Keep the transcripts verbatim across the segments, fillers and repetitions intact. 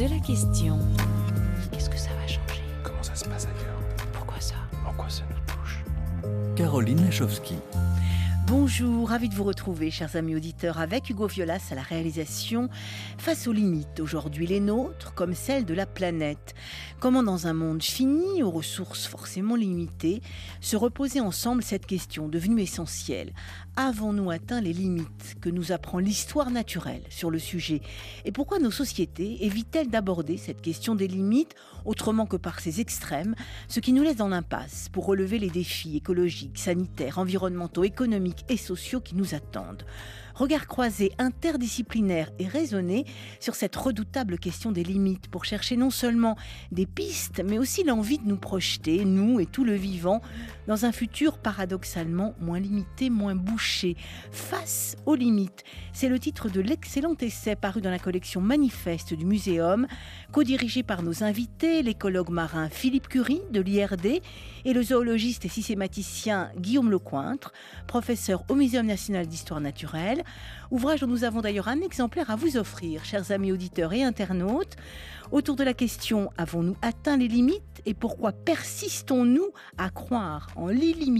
de la question. Qu'est-ce que ça va changer? Comment ça se passe ailleurs? Pourquoi ça? En quoi ça nous touche? Caroline Lachowski. Bonjour, ravi de vous retrouver, chers amis auditeurs, avec Hugo Violas à la réalisation. Face aux limites, aujourd'hui les nôtres, comme celles de la planète. Comment dans un monde fini, aux ressources forcément limitées, se reposer ensemble cette question devenue essentielle. Avons-nous atteint les limites que nous apprend l'histoire naturelle sur le sujet? Et pourquoi nos sociétés évitent-elles d'aborder cette question des limites autrement que par ces extrêmes, ce qui nous laisse dans l'impasse pour relever les défis écologiques, sanitaires, environnementaux, économiques et sociaux qui nous attendent? Regard croisé, interdisciplinaire et raisonné sur cette redoutable question des limites pour chercher non seulement des pistes, mais aussi l'envie de nous projeter, nous et tout le vivant, dans un futur paradoxalement moins limité, moins bouché. Face aux limites, c'est le titre de l'excellent essai paru dans la collection Manifeste du Muséum, co-dirigé par nos invités, l'écologue marin Philippe Curie de l'I R D et le zoologiste et systématicien Guillaume Lecointre, professeur au Muséum national d'histoire naturelle. Ouvrage dont nous avons d'ailleurs un exemplaire à vous offrir, chers amis auditeurs et internautes, autour de la question « Avons-nous atteint les limites et pourquoi persistons-nous à croire en l'illimité ?»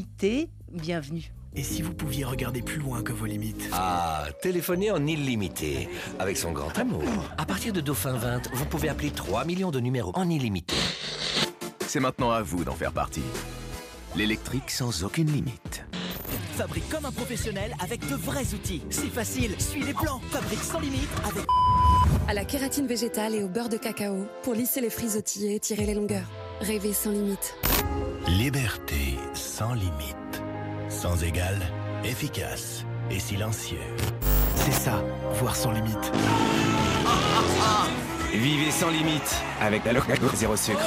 Bienvenue. Et si vous pouviez regarder plus loin que vos limites? Ah, téléphoner en illimité, avec son grand amour. À partir de Dauphin vingt, vous pouvez appeler trois millions de numéros en illimité. C'est maintenant à vous d'en faire partie. L'électrique sans aucune limite. Fabrique comme un professionnel avec de vrais outils. C'est facile, suis les plans. Fabrique sans limite avec... À la kératine végétale et au beurre de cacao pour lisser les frisottis et tirer les longueurs. Rêver sans limite. Liberté sans limite. Sans égal, efficace et silencieux. C'est ça, voir sans limite. Vivez sans limite avec la Locaco zéro sucre.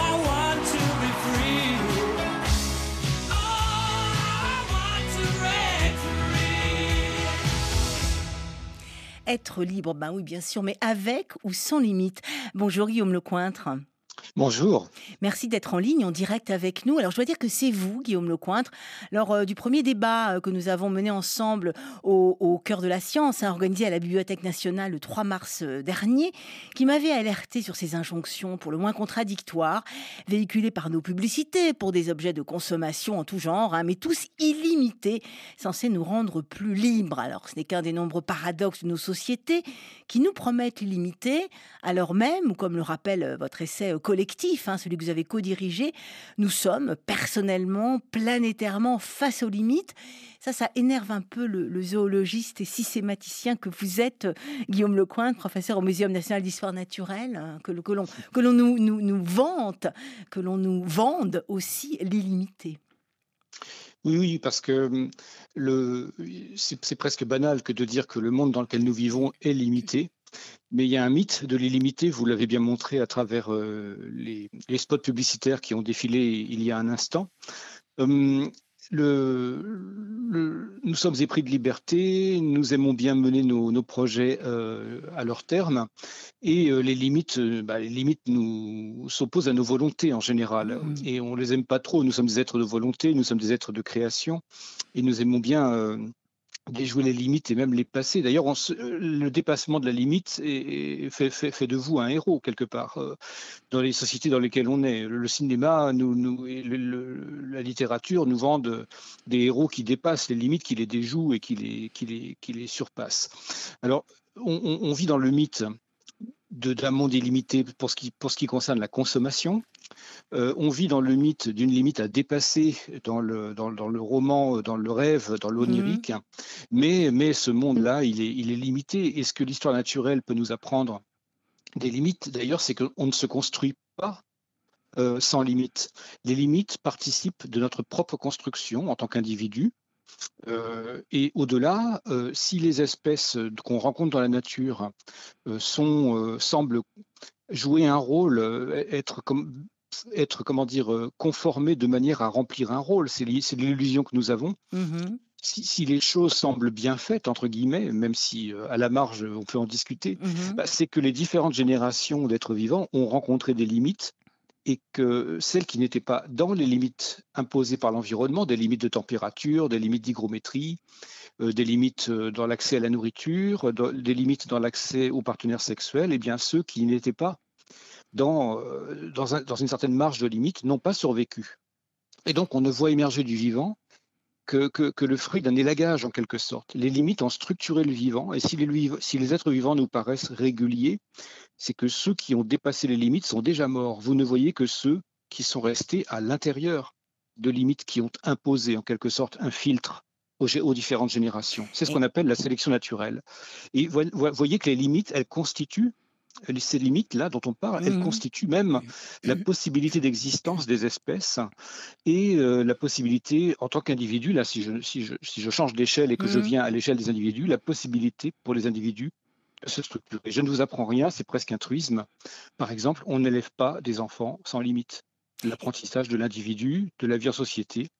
Être libre, ben oui, bien sûr, mais avec ou sans limite. Bonjour Guillaume Lecointre. Bonjour. Merci d'être en ligne, en direct avec nous. Alors, je dois dire que c'est vous, Guillaume Lecointre, lors euh, du premier débat euh, que nous avons mené ensemble au, au cœur de la science, hein, organisé à la Bibliothèque nationale le trois mars euh, dernier, qui m'avait alerté sur ces injonctions pour le moins contradictoires, véhiculées par nos publicités pour des objets de consommation en tout genre, hein, mais tous illimités, censés nous rendre plus libres. Alors, ce n'est qu'un des nombreux paradoxes de nos sociétés qui nous promettent l'illimité, alors même, ou comme le rappelle euh, votre essai euh, collectif, hein, celui que vous avez co-dirigé, nous sommes personnellement, planétairement face aux limites. Ça, ça énerve un peu le, le zoologiste et systématicien que vous êtes, Guillaume Lecointre, professeur au Muséum national d'histoire naturelle, hein, que, que l'on, que l'on nous, nous, nous vante, que l'on nous vende aussi l'illimité. Oui, oui, parce que le, c'est, c'est presque banal que de dire que le monde dans lequel nous vivons est limité. Mais il y a un mythe de l'illimité, vous l'avez bien montré à travers euh, les, les spots publicitaires qui ont défilé il y a un instant. Euh, le, le, nous sommes épris de liberté, nous aimons bien mener nos, nos projets euh, à leur terme, et euh, les limites, euh, bah, les limites nous s'opposent à nos volontés en général, mmh. et on les aime pas trop. Nous sommes des êtres de volonté, nous sommes des êtres de création, et nous aimons bien euh, déjouer les limites et même les passer. D'ailleurs, on se, le dépassement de la limite est, est, fait, fait, fait de vous un héros, quelque part, euh, dans les sociétés dans lesquelles on est. Le cinéma, nous, nous, et le, le, la littérature nous vendent des héros qui dépassent les limites, qui les déjouent et qui les, qui les, qui les surpassent. Alors, on, on, on vit dans le mythe de, d'un monde illimité pour ce qui, pour ce qui concerne la consommation. Euh, on vit dans le mythe d'une limite à dépasser dans le, dans, dans le roman, dans le rêve, dans l'onirique. Mmh. Mais, mais ce monde-là, il est, il est limité. Et ce que l'histoire naturelle peut nous apprendre des limites, d'ailleurs, c'est qu'on ne se construit pas euh, sans limite. Les limites participent de notre propre construction en tant qu'individu. Euh, et au-delà, euh, si les espèces qu'on rencontre dans la nature euh, sont, euh, semblent jouer un rôle, euh, être comme être, comment dire, conformé de manière à remplir un rôle. C'est, c'est l'illusion que nous avons. Mmh. Si, si les choses semblent bien faites, entre guillemets, même si euh, à la marge on peut en discuter, mmh. bah, c'est que les différentes générations d'êtres vivants ont rencontré des limites et que celles qui n'étaient pas dans les limites imposées par l'environnement, des limites de température, des limites d'hygrométrie, euh, des limites euh, dans l'accès à la nourriture, dans, des limites dans l'accès aux partenaires sexuels, et bien ceux qui n'étaient pas dans, euh, dans, un, dans une certaine marge de limite, n'ont pas survécu. Et donc, on ne voit émerger du vivant que, que, que le fruit d'un élagage, en quelque sorte. Les limites ont structuré le vivant, et si les, si les êtres vivants nous paraissent réguliers, c'est que ceux qui ont dépassé les limites sont déjà morts. Vous ne voyez que ceux qui sont restés à l'intérieur de limites qui ont imposé, en quelque sorte, un filtre aux, aux différentes générations. C'est ce qu'on appelle la sélection naturelle. Et vous voyez que les limites, elles constituent, ces limites-là dont on parle, elles mmh. constituent même la possibilité d'existence des espèces et euh, la possibilité, en tant qu'individu, là, si je, si je, si je change d'échelle et que mmh. je viens à l'échelle des individus, la possibilité pour les individus de se structurer. Je ne vous apprends rien, c'est presque un truisme. Par exemple, on n'élève pas des enfants sans limite. L'apprentissage de l'individu, de la vie en société,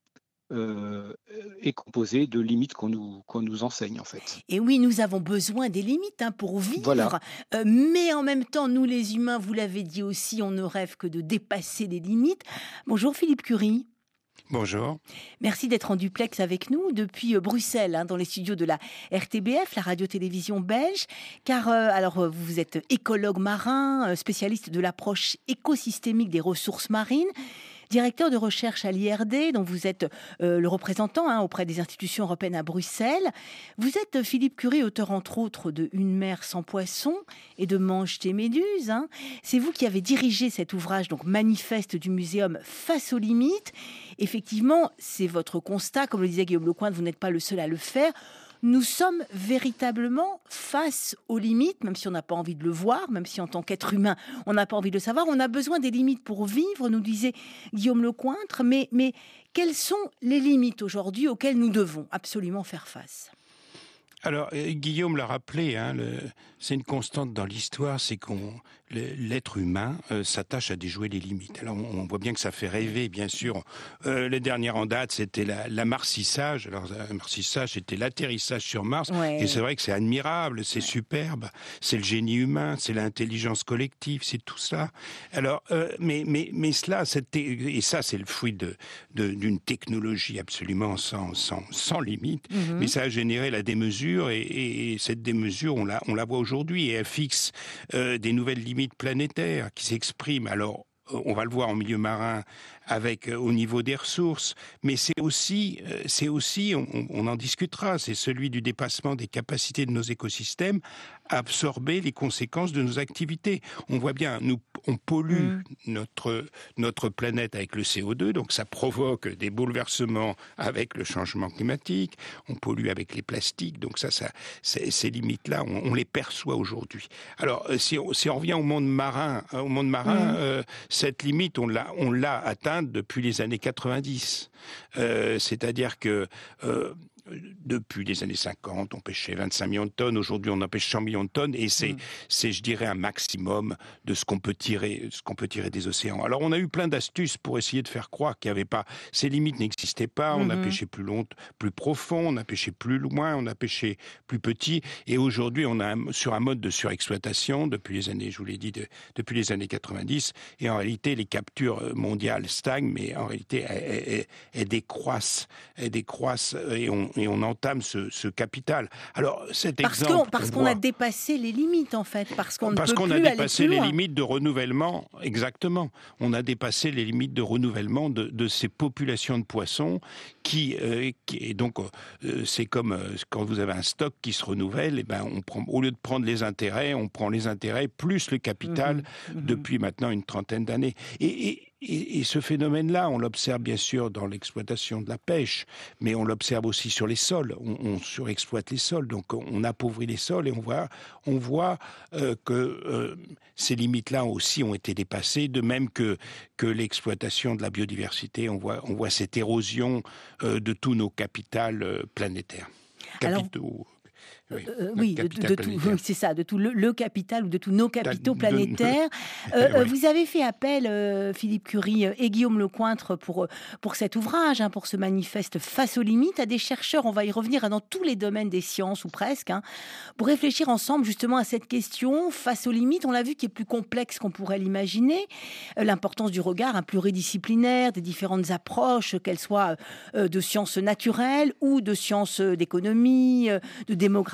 Euh, est composé de limites qu'on nous, qu'on nous enseigne en fait. Et oui, nous avons besoin des limites hein, pour vivre, voilà. euh, mais en même temps, nous les humains, vous l'avez dit aussi, on ne rêve que de dépasser les limites. Bonjour Philippe Curie. Bonjour. Merci d'être en duplex avec nous depuis Bruxelles, hein, dans les studios de la R T B F, la radio-télévision belge, car euh, alors, vous êtes écologue marin, spécialiste de l'approche écosystémique des ressources marines, directeur de recherche à l'I R D, dont vous êtes euh, le représentant hein, auprès des institutions européennes à Bruxelles. Vous êtes, Philippe Curie, auteur entre autres de Une mer sans poissons et de Mange tes méduses. Hein. C'est vous qui avez dirigé cet ouvrage, donc manifeste du muséum Face aux limites. Effectivement, c'est votre constat, comme le disait Guillaume Lecointre, vous n'êtes pas le seul à le faire. Nous sommes véritablement face aux limites, même si on n'a pas envie de le voir, même si en tant qu'être humain, on n'a pas envie de le savoir. On a besoin des limites pour vivre, nous disait Guillaume Lecointre. Mais, mais quelles sont les limites aujourd'hui auxquelles nous devons absolument faire face ? Alors, Guillaume l'a rappelé, hein, le, c'est une constante dans l'histoire, c'est qu'on l'être humain euh, s'attache à déjouer les limites. Alors, on, on voit bien que ça fait rêver, bien sûr. Euh, les dernières en date, c'était la, la marcissage. Alors, le marcissage, c'était l'atterrissage sur Mars. Ouais. Et c'est vrai que c'est admirable, c'est ouais. superbe. C'est le génie humain, c'est l'intelligence collective, c'est tout ça. Alors, euh, mais, mais, mais cela, et ça, c'est le fruit de, de, d'une technologie absolument sans, sans, sans limite. Mm-hmm. Mais ça a généré la démesure et, et, et cette démesure, on la, on la voit aujourd'hui et elle fixe euh, des nouvelles limites planétaires qui s'expriment. Alors, on va le voir en milieu marin avec euh, au niveau des ressources, mais c'est aussi, euh, c'est aussi, on, on en discutera, c'est celui du dépassement des capacités de nos écosystèmes à absorber les conséquences de nos activités. On voit bien, nous, on pollue mmh. notre notre planète avec le C O deux, donc ça provoque des bouleversements avec le changement climatique. On pollue avec les plastiques, donc ça, ça, ces limites-là, on, on les perçoit aujourd'hui. Alors, si on, si on revient au monde marin, au monde marin, mmh. euh, cette limite, on l'a, on l'a atteinte depuis les années quatre-vingt-dix. Euh, c'est-à-dire que euh, depuis les années cinquante, on pêchait vingt-cinq millions de tonnes. Aujourd'hui, on en pêche cent millions de tonnes. Et c'est, mmh. c'est, je dirais, un maximum de ce qu'on peut tirer, ce qu'on peut tirer des océans. Alors, on a eu plein d'astuces pour essayer de faire croire qu'il n'y avait pas... Ces limites n'existaient pas. Mmh. On a pêché plus long, plus profond. On a pêché plus loin. On a pêché plus petit. Et aujourd'hui, on a un, sur un mode de surexploitation depuis les années, je vous l'ai dit, de, depuis les années quatre-vingt-dix. Et en réalité, les captures mondiales stagnent, mais en réalité, elles, elles, elles décroissent. Elles décroissent et on et on entame ce, ce capital. Alors, cet parce exemple... Qu'on, parce qu'on voit, a dépassé les limites, en fait, parce qu'on ne parce peut qu'on plus a aller dépassé plus les loin. limites de renouvellement, exactement. On a dépassé les limites de renouvellement de, de ces populations de poissons qui... Euh, qui et donc, euh, c'est comme euh, quand vous avez un stock qui se renouvelle, et ben, on prend, au lieu de prendre les intérêts, on prend les intérêts plus le capital mmh, mmh. depuis maintenant une trentaine d'années. Et... et Et, et ce phénomène-là, on l'observe bien sûr dans l'exploitation de la pêche, mais on l'observe aussi sur les sols. On, on surexploite les sols, donc on appauvrit les sols et on voit, on voit euh, que euh, ces limites-là aussi ont été dépassées, de même que, que l'exploitation de la biodiversité. On voit, on voit cette érosion euh, de tous nos capitals euh, planétaires. Capitaux. Alors... Oui, euh, oui, de, de tout, oui, c'est ça, de tout le, le capital ou de tous nos capitaux de, planétaires. De, de... Euh, oui. Vous avez fait appel, euh, Philippe Curie et Guillaume Lecointre, pour, pour cet ouvrage, hein, pour ce manifeste Face aux limites, à des chercheurs, on va y revenir, hein, dans tous les domaines des sciences, ou presque, hein, pour réfléchir ensemble justement à cette question, face aux limites, on l'a vu, qui est plus complexe qu'on pourrait l'imaginer, euh, l'importance du regard hein, pluridisciplinaire, des différentes approches, qu'elles soient euh, de sciences naturelles ou de sciences d'économie, euh, de démographie,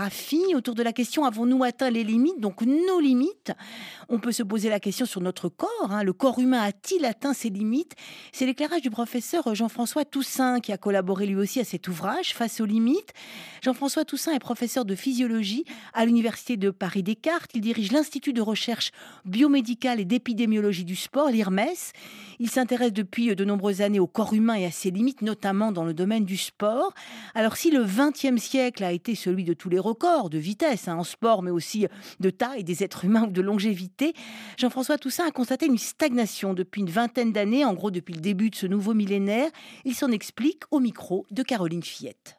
Raffi autour de la question: avons-nous atteint les limites, donc nos limites? On peut se poser la question sur notre corps. Hein. Le corps humain a-t-il atteint ses limites? C'est l'éclairage du professeur Jean-François Toussaint qui a collaboré lui aussi à cet ouvrage, Face aux limites. Jean-François Toussaint est professeur de physiologie à l'Université de Paris-Descartes. Il dirige l'Institut de recherche biomédicale et d'épidémiologie du sport, l'I R M E S. Il s'intéresse depuis de nombreuses années au corps humain et à ses limites, notamment dans le domaine du sport. Alors si le vingtième siècle a été celui de tous les records de vitesse hein, en sport, mais aussi de taille des êtres humains ou de longévité, Jean-François Toussaint a constaté une stagnation depuis une vingtaine d'années, en gros depuis le début de ce nouveau millénaire. Il s'en explique au micro de Caroline Fillette.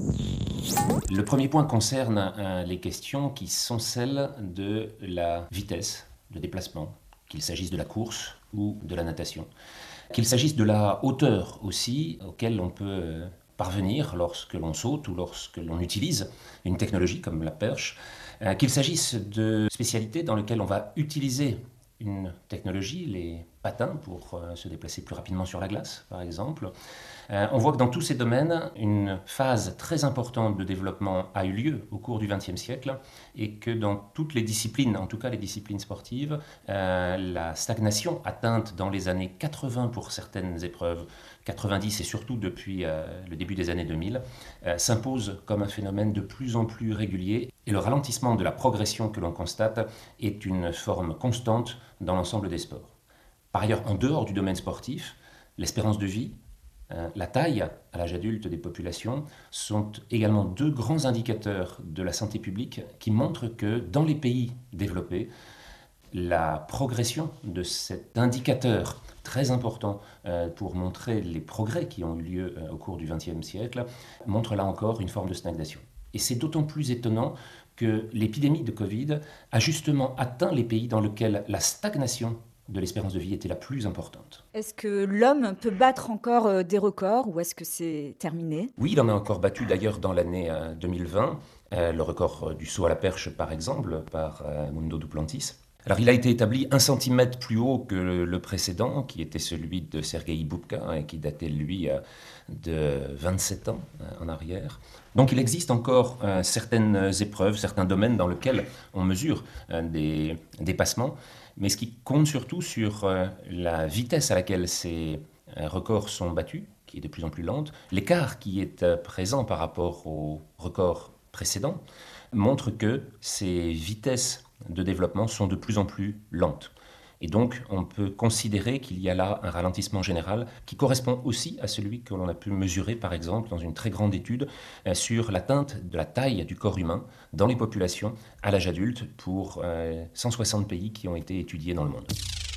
Le premier point concerne euh, les questions qui sont celles de la vitesse de déplacement, qu'il s'agisse de la course ou de la natation, qu'il s'agisse de la hauteur aussi, auquel on peut euh, parvenir lorsque l'on saute ou lorsque l'on utilise une technologie comme la perche, euh, qu'il s'agisse de spécialités dans lesquelles on va utiliser une technologie, les patins pour euh, se déplacer plus rapidement sur la glace, par exemple. Euh, on voit que dans tous ces domaines, une phase très importante de développement a eu lieu au cours du vingtième siècle et que dans toutes les disciplines, en tout cas les disciplines sportives, euh, la stagnation atteinte dans les années quatre-vingts pour certaines épreuves, quatre-vingt-dix et surtout depuis euh, le début des années deux mille, euh, s'impose comme un phénomène de plus en plus régulier et le ralentissement de la progression que l'on constate est une forme constante dans l'ensemble des sports. Par ailleurs, en dehors du domaine sportif, l'espérance de vie, euh, la taille à l'âge adulte des populations sont également deux grands indicateurs de la santé publique qui montrent que dans les pays développés, la progression de cet indicateur très important euh, pour montrer les progrès qui ont eu lieu euh, au cours du vingtième siècle montre là encore une forme de stagnation. Et c'est d'autant plus étonnant que l'épidémie de Covid a justement atteint les pays dans lesquels la stagnation de l'espérance de vie était la plus importante. Est-ce que l'homme peut battre encore euh, des records ou est-ce que c'est terminé? Oui, il en a encore battu d'ailleurs dans l'année euh, deux mille vingt, euh, le record euh, du saut à la perche par exemple, par euh, Mundo Duplantis. Alors il a été établi un centimètre plus haut que le, le précédent, qui était celui de Sergueï Boubka, et qui datait lui euh, de vingt-sept ans euh, en arrière. Donc il existe encore euh, certaines épreuves, certains domaines dans lesquels on mesure euh, des dépassements, mais ce qui compte surtout sur euh, la vitesse à laquelle ces euh, records sont battus, qui est de plus en plus lente, l'écart qui est euh, présent par rapport au record précédent montre que ces vitesses de développement sont de plus en plus lentes. Et donc, on peut considérer qu'il y a là un ralentissement général qui correspond aussi à celui que l'on a pu mesurer, par exemple, dans une très grande étude euh, sur l'atteinte de la taille du corps humain dans les populations à l'âge adulte pour euh, cent soixante pays qui ont été étudiés dans le monde.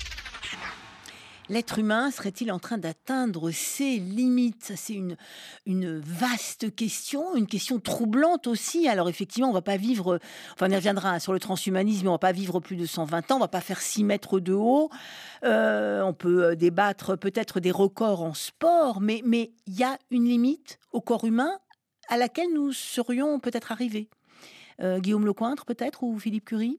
L'être humain serait-il en train d'atteindre ses limites? C'est une, une vaste question, une question troublante aussi. Alors effectivement, on ne va pas vivre, enfin on y reviendra hein, sur le transhumanisme, on ne va pas vivre plus de cent vingt ans, on ne va pas faire six mètres de haut. Euh, on peut débattre peut-être des records en sport, mais mais il y a une limite au corps humain à laquelle nous serions peut-être arrivés. Euh, Guillaume Lecointre peut-être, ou Philippe Curie?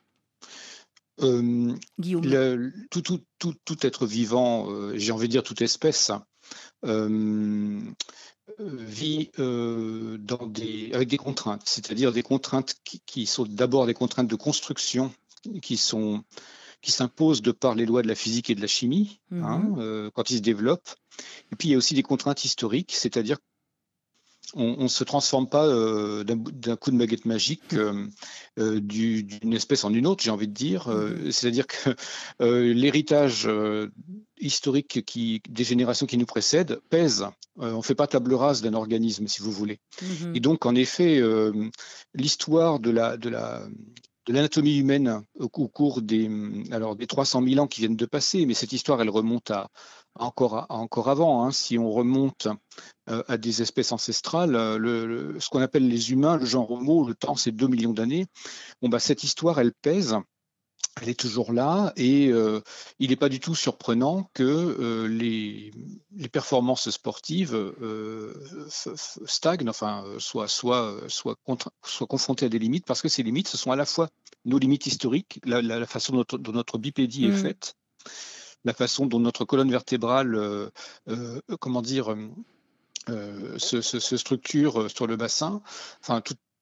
Euh, le, tout, tout, tout, tout être vivant, euh, j'ai envie de dire toute espèce, euh, vit euh, dans des, avec des contraintes, c'est-à-dire des contraintes qui, qui sont d'abord des contraintes de construction qui sont qui s'imposent de par les lois de la physique et de la chimie, mmh. hein, euh, quand ils se développent. Et puis il y a aussi des contraintes historiques, c'est-à-dire on ne se transforme pas euh, d'un, d'un coup de baguette magique euh, euh, du, d'une espèce en une autre, j'ai envie de dire. Euh, c'est-à-dire que euh, l'héritage euh, historique qui, des générations qui nous précèdent pèse. Euh, on ne fait pas table rase d'un organisme, si vous voulez. Mm-hmm. Et donc, en effet, euh, l'histoire de la... De la de l'anatomie humaine au cours des, alors des trois cent mille ans qui viennent de passer, mais cette histoire, elle remonte à, à, encore, à encore avant. Hein. Si on remonte euh, à des espèces ancestrales, le, le, ce qu'on appelle les humains, le genre Homo, le temps, c'est deux millions d'années. Bon, bah, cette histoire, elle pèse. Elle est toujours là et euh, il n'est pas du tout surprenant que euh, les, les performances sportives euh, f- f- stagnent, enfin, soient, soient, soient, contre, soient confrontées à des limites, parce que ces limites, ce sont à la fois nos limites historiques, la, la, la façon dont notre, dont notre bipédie mmh. est faite, la façon dont notre colonne vertébrale, euh, euh, comment dire, euh, se, se, se structure sur le bassin, enfin, tout,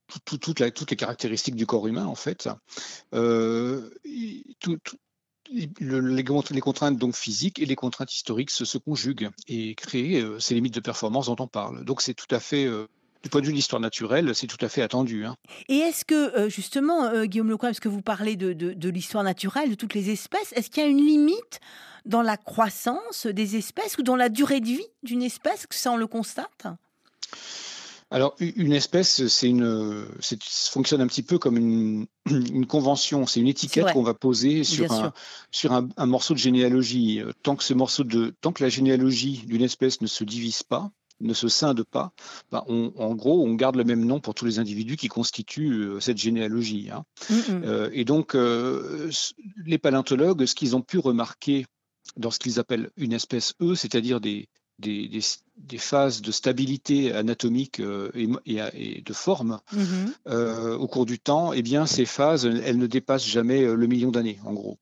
tout, tout, toute la, toutes les caractéristiques du corps humain, en fait. Euh, tout, tout, le, les, les contraintes donc physiques et les contraintes historiques se, se conjuguent et créent euh, ces limites de performance dont on parle. Donc c'est tout à fait... Euh, Du point de vue de l'histoire naturelle, c'est tout à fait attendu. Hein. Et est-ce que, euh, justement, euh, Guillaume Lecoing, parce que vous parlez de, de, de l'histoire naturelle, de toutes les espèces, est-ce qu'il y a une limite dans la croissance des espèces ou dans la durée de vie d'une espèce? Est-ce que ça, on le constate? Alors, une espèce, c'est une, c'est, ça fonctionne un petit peu comme une, une convention. C'est une étiquette qu'on va poser sur, un, sur un, un morceau de généalogie. Tant que ce morceau de, tant que la généalogie d'une espèce ne se divise pas, ne se scinde pas, ben on, en gros, on garde le même nom pour tous les individus qui constituent euh, cette généalogie. Hein. Mm-hmm. Euh, et donc, euh, les paléontologues, ce qu'ils ont pu remarquer dans ce qu'ils appellent une espèce E, c'est-à-dire des, des, des, des phases de stabilité anatomique euh, et, et, et de forme, mm-hmm. euh, au cours du temps, eh bien, ces phases, elles ne dépassent jamais le million d'années, en gros.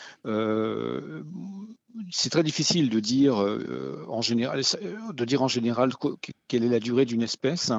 Euh, c'est très difficile de dire, euh, en général, de dire en général quelle est la durée d'une espèce,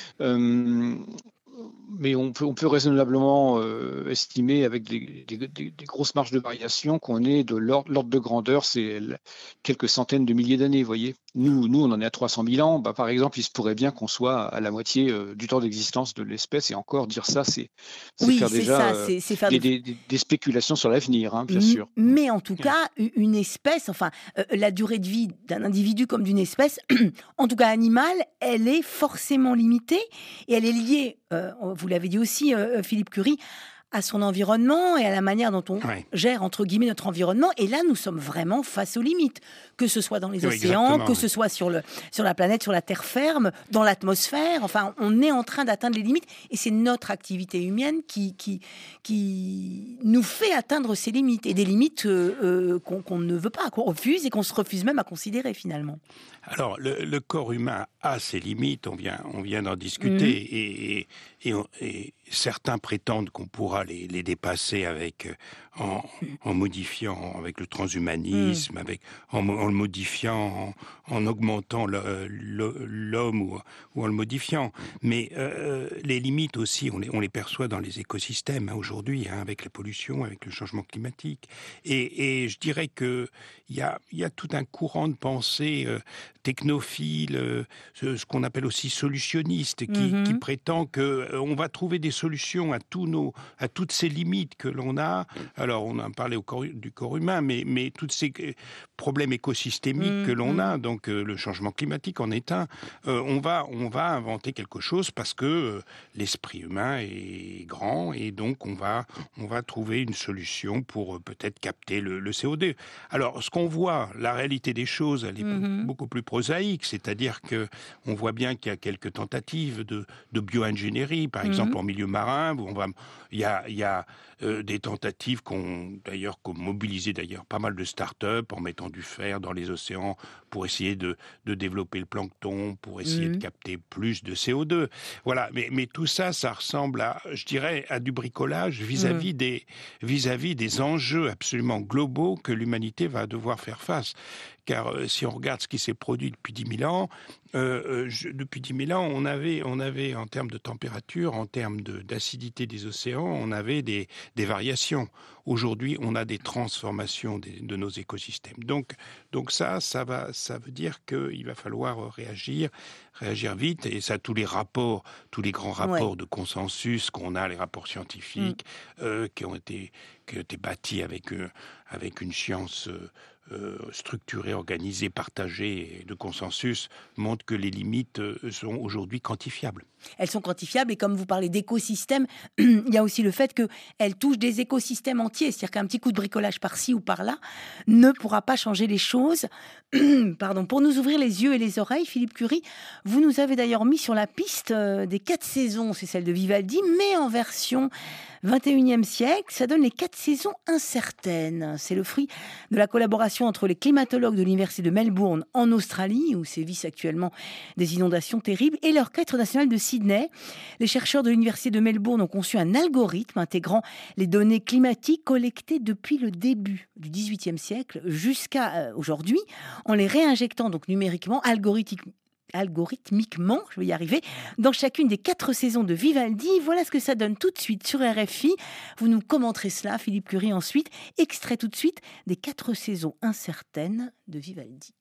euh, mais on peut, on peut raisonnablement euh, estimer avec des, des, des, des grosses marges de variation qu'on est de l'ordre, l'ordre de grandeur, c'est quelques centaines de milliers d'années, vous voyez. Nous, nous, on en est à trois cent mille ans. Bah, par exemple, il se pourrait bien qu'on soit à la moitié euh, du temps d'existence de l'espèce, et encore dire ça, c'est, c'est oui, faire c'est déjà ça, euh, c'est, c'est faire des, de... des, des, des spéculations sur l'avenir, hein, bien sûr. Mais en tout cas, une espèce, enfin, euh, la durée de vie d'un individu comme d'une espèce, en tout cas animale, elle est forcément limitée, et elle est liée, euh, vous l'avez dit aussi, euh, Philippe Curie, à son environnement et à la manière dont on ouais. gère, entre guillemets, notre environnement. Et là, nous sommes vraiment face aux limites, que ce soit dans les oui, océans, que oui. ce soit sur, le, sur la planète, sur la terre ferme, dans l'atmosphère. Enfin, on est en train d'atteindre les limites. Et c'est notre activité humaine qui, qui, qui nous fait atteindre ces limites. Et des limites euh, euh, qu'on, qu'on ne veut pas, qu'on refuse et qu'on se refuse même à considérer, finalement. Alors, le, le corps humain a ses limites, on vient, on vient d'en discuter, mmh. et, et, et, et certains prétendent qu'on pourra les, les dépasser avec, en, en modifiant, avec le transhumanisme, mmh. avec, en, en le modifiant, en, en augmentant le, le, l'homme ou, ou en le modifiant. Mais euh, les limites aussi, on les, on les perçoit dans les écosystèmes hein, aujourd'hui, hein, avec la pollution, avec le changement climatique. Et, et je dirais qu'il y a, y a tout un courant de pensée euh, technophile, euh, ce, ce qu'on appelle aussi solutionniste, qui, mmh. qui prétend qu'on euh, va trouver des solutions à, tous nos, à toutes ces limites que l'on a. Alors, on a parlé au corps, du corps humain, mais, mais tous ces problèmes écosystémiques mmh. que l'on a, donc euh, le changement climatique en est un, euh, on, va, on va inventer quelque chose parce que euh, l'esprit humain est grand et donc on va, on va trouver une solution pour euh, peut-être capter le, le C O deux. Alors, ce qu'on voit, la réalité des choses, elle est mmh. beaucoup plus prosaïque, c'est-à-dire que on voit bien qu'il y a quelques tentatives de, de bio-ingénierie, par exemple mmh. en milieu marin, où on va, il y a, il y a euh, des tentatives qu'on d'ailleurs qu'on mobilisé d'ailleurs pas mal de start-up en mettant du fer dans les océans pour essayer de, de développer le plancton, pour essayer mmh. de capter plus de C O deux. Voilà, mais, mais tout ça, ça ressemble à, je dirais, à du bricolage vis-à-vis mmh. des vis-à-vis des enjeux absolument globaux que l'humanité va devoir faire face. Car euh, si on regarde ce qui s'est produit depuis dix mille ans, euh, euh, je, depuis dix mille ans, on avait, on avait en termes de température, en termes de, d'acidité des océans, on avait des, des variations. Aujourd'hui, on a des transformations des, de nos écosystèmes. Donc, donc ça, ça, va, ça veut dire qu'il va falloir réagir, réagir vite. Et ça, tous les rapports, tous les grands rapports ouais. de consensus qu'on a, les rapports scientifiques, mmh. euh, qui ont été, qui ont été bâtis avec, euh, avec une science euh, Euh, structurée, organisée, partagée et de consensus montrent que les limites euh, sont aujourd'hui quantifiables. Elles sont quantifiables et comme vous parlez d'écosystèmes, il y a aussi le fait qu'elles touchent des écosystèmes entiers. C'est-à-dire qu'un petit coup de bricolage par-ci ou par-là ne pourra pas changer les choses. Pardon. Pour nous ouvrir les yeux et les oreilles, Philippe Curie, vous nous avez d'ailleurs mis sur la piste des quatre saisons, c'est celle de Vivaldi, mais en version vingt et unième siècle. Ça donne les quatre saisons incertaines. C'est le fruit de la collaboration entre les climatologues de l'université de Melbourne en Australie, où sévissent actuellement des inondations terribles, et l'Orchestre national de Sydney. Les chercheurs de l'université de Melbourne ont conçu un algorithme intégrant les données climatiques collectées depuis le début du dix-huitième siècle jusqu'à aujourd'hui, en les réinjectant donc numériquement, algorithmiquement, algorithmiquement, je vais y arriver, dans chacune des quatre saisons de Vivaldi. Voilà ce que ça donne tout de suite sur R F I. Vous nous commenterez cela, Philippe Curie, ensuite. Extrait tout de suite des quatre saisons incertaines de Vivaldi.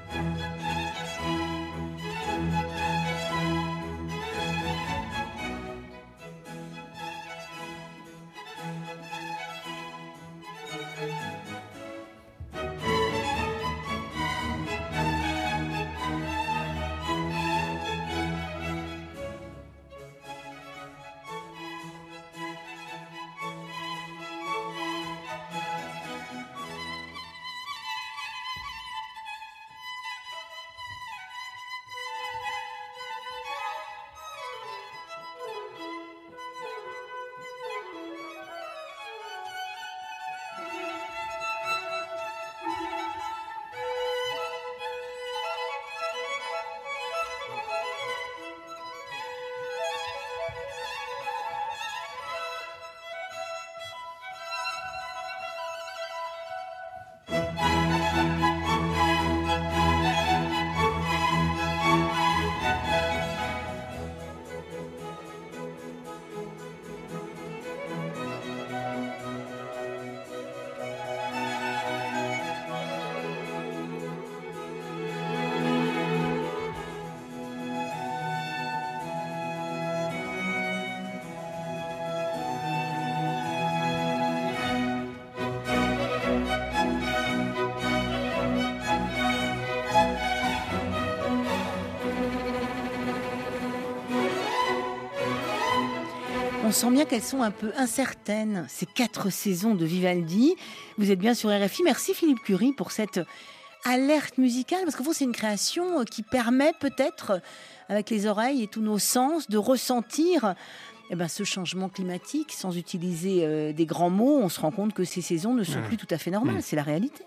On sent bien qu'elles sont un peu incertaines, ces quatre saisons de Vivaldi. Vous êtes bien sur R F I. Merci Philippe Curie pour cette alerte musicale, parce qu'au fond, c'est une création qui permet peut-être, avec les oreilles et tous nos sens, de ressentir eh ben, ce changement climatique sans utiliser euh, des grands mots. On se rend compte que ces saisons ne sont plus tout à fait normales. Mmh. C'est la réalité.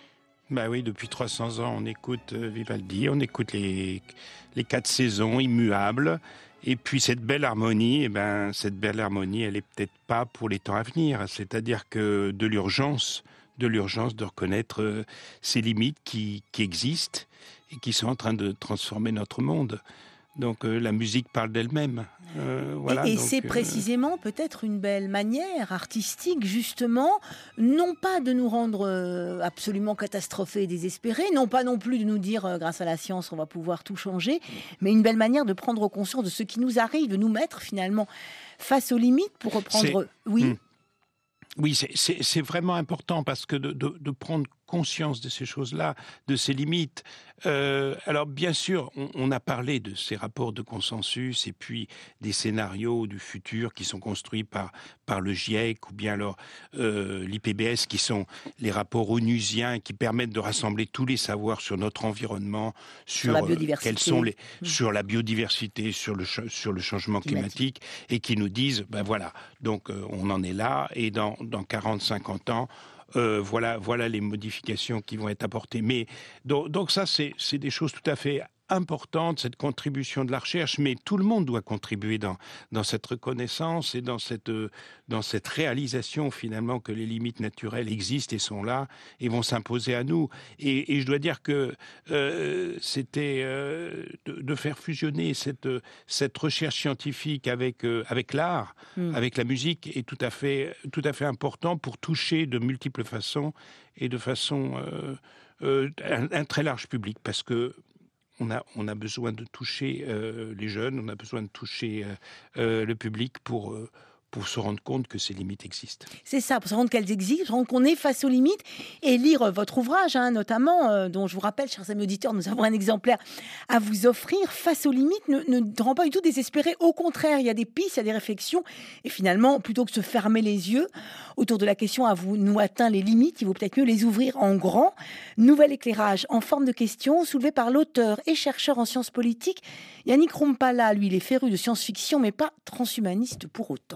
Bah oui, depuis trois cents ans, on écoute euh, Vivaldi, on écoute les, les quatre saisons immuables. Et puis cette belle harmonie, eh ben, cette belle harmonie, elle est peut-être pas pour les temps à venir. C'est-à-dire que de l'urgence, de l'urgence de reconnaître euh, ces limites qui, qui existent et qui sont en train de transformer notre monde. Donc euh, la musique parle d'elle-même. Euh, voilà, et et donc, c'est euh... précisément peut-être une belle manière artistique, justement, non pas de nous rendre euh, absolument catastrophés et désespérés, non pas non plus de nous dire, euh, grâce à la science, on va pouvoir tout changer, mais une belle manière de prendre conscience de ce qui nous arrive, de nous mettre finalement face aux limites pour reprendre... C'est... Oui mmh. Oui, c'est, c'est, c'est vraiment important parce que de, de, de prendre conscience de ces choses-là, de ces limites. Euh, alors bien sûr, on, on a parlé de ces rapports de consensus et puis des scénarios du futur qui sont construits par, par le GIEC ou bien alors euh, l'I P B S qui sont les rapports onusiens qui permettent de rassembler tous les savoirs sur notre environnement, sur, sur la biodiversité, euh, quels sont les, mmh. sur la biodiversité, sur le, sur le changement climatique, climatique et qui nous disent, ben voilà, donc euh, on en est là et dans, dans quarante à cinquante ans, Euh, voilà, voilà les modifications qui vont être apportées. Mais donc, donc ça, c'est, c'est des choses tout à fait importantes, cette contribution de la recherche. Mais tout le monde doit contribuer dans dans cette reconnaissance et dans cette dans cette réalisation finalement que les limites naturelles existent et sont là et vont s'imposer à nous. Et, et je dois dire que euh, c'était euh, de, de faire fusionner cette cette recherche scientifique avec euh, avec l'art, mmh. avec la musique, est tout à fait tout à fait important pour toucher de multiples façons et de façon euh, euh, un, un très large public, parce que on a on a besoin de toucher euh, les jeunes, on a besoin de toucher euh, euh, le public pour euh, pour se rendre compte que ces limites existent. C'est ça, pour se rendre qu'elles existent, se rendre qu'on est face aux limites, et lire votre ouvrage, hein, notamment, euh, dont je vous rappelle, chers amis auditeurs, nous avons un exemplaire à vous offrir. Face aux limites ne, ne te rend pas du tout désespéré. Au contraire, il y a des pistes, il y a des réflexions, et finalement, plutôt que de se fermer les yeux autour de la question « avons-nous atteint les limites ?», il vaut peut-être mieux les ouvrir en grand. Nouvel éclairage en forme de question, soulevé par l'auteur et chercheur en sciences politiques, Yannick Rumpala. Lui, il est féru de science-fiction, mais pas transhumaniste pour autant.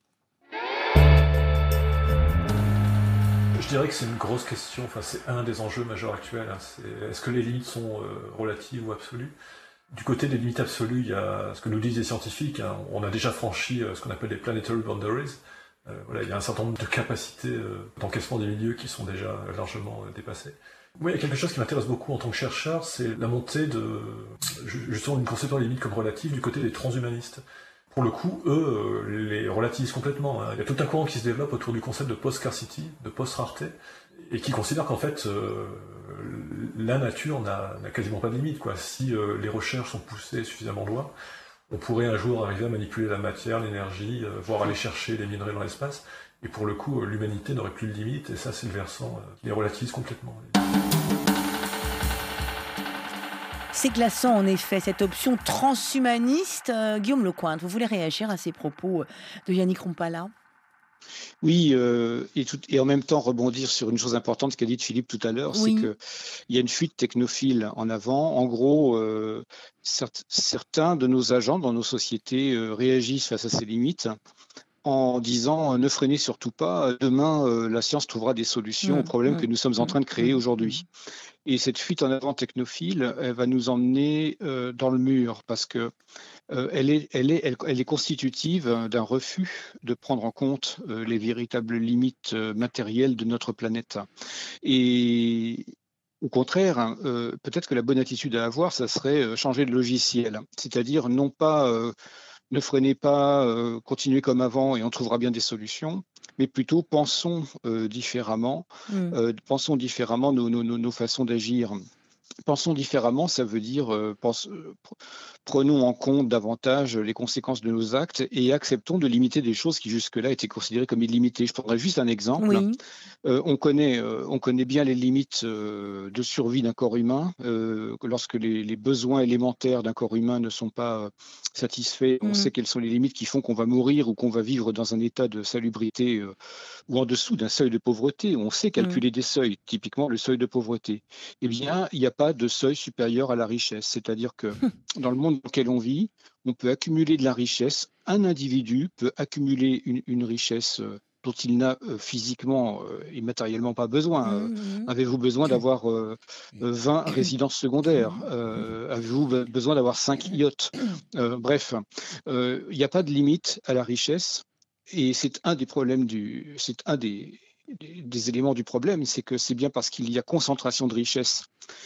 Je dirais que c'est une grosse question, enfin, c'est un des enjeux majeurs actuels. Hein. C'est, est-ce que les limites sont euh, relatives ou absolues ? Du côté des limites absolues, il y a ce que nous disent les scientifiques, hein. On a déjà franchi euh, ce qu'on appelle les planetary boundaries, Euh, voilà, il y a un certain nombre de capacités euh, d'encaissement des milieux qui sont déjà largement euh, dépassées. Moi, il y a quelque chose qui m'intéresse beaucoup en tant que chercheur, c'est la montée de, justement, d'une conception des limites comme relative du côté des transhumanistes. Pour le coup, eux, euh, les relativisent complètement. Hein. Il y a tout un courant qui se développe autour du concept de post-scarcity, de post-rareté, et qui considère qu'en fait, euh, la nature n'a, n'a quasiment pas de limite, quoi. Si euh, les recherches sont poussées suffisamment loin, on pourrait un jour arriver à manipuler la matière, l'énergie, euh, voire aller chercher les minerais dans l'espace. Et pour le coup, euh, l'humanité n'aurait plus de limite, et ça, c'est le versant euh, qui les relativise complètement. C'est glaçant, en effet, cette option transhumaniste. Euh, Guillaume Lecointre, vous voulez réagir à ces propos de Yannick Rompala ? Oui, euh, et, tout, et en même temps rebondir sur une chose importante qu'a dit Philippe tout à l'heure, oui. C'est qu'il y a une fuite technophile en avant. En gros, euh, certes, certains de nos agents dans nos sociétés euh, réagissent face à ces limites en disant euh, ne freinez surtout pas, demain euh, la science trouvera des solutions mmh, aux problèmes mmh, que nous sommes en train de créer mmh, aujourd'hui. Et cette fuite en avant technophile, elle va nous emmener euh, dans le mur parce que euh, elle, est, elle, est, elle, elle est constitutive d'un refus de prendre en compte euh, les véritables limites euh, matérielles de notre planète. Et au contraire, hein, euh, peut-être que la bonne attitude à avoir, ça serait euh, changer de logiciel, c'est-à-dire non pas euh, ne freinez pas, euh, continuez comme avant et on trouvera bien des solutions, mais plutôt pensons euh, différemment, mmh. euh, pensons différemment nos, nos, nos façons d'agir. Pensons différemment, ça veut dire euh, pense, euh, prenons en compte davantage les conséquences de nos actes et acceptons de limiter des choses qui jusque-là étaient considérées comme illimitées. Je prendrai juste un exemple. Oui. Euh, on, connaît, euh, on connaît bien les limites euh, de survie d'un corps humain. Euh, lorsque les, les besoins élémentaires d'un corps humain ne sont pas euh, satisfaits, on mmh. sait quelles sont les limites qui font qu'on va mourir ou qu'on va vivre dans un état de salubrité euh, ou en dessous d'un seuil de pauvreté. On sait calculer mmh. des seuils, typiquement le seuil de pauvreté. Eh bien, il n'y a pas de seuil supérieur à la richesse. C'est-à-dire que dans le monde dans lequel on vit, on peut accumuler de la richesse. Un individu peut accumuler une, une richesse euh, dont il n'a euh, physiquement euh, et matériellement pas besoin. Euh, mmh. Avez-vous besoin d'avoir euh, vingt résidences secondaires euh, Avez-vous besoin d'avoir cinq yachts euh, Bref, il euh, n'y a pas de limite à la richesse. Et c'est un des problèmes du... C'est un des... des éléments du problème, c'est que c'est bien parce qu'il y a concentration de richesse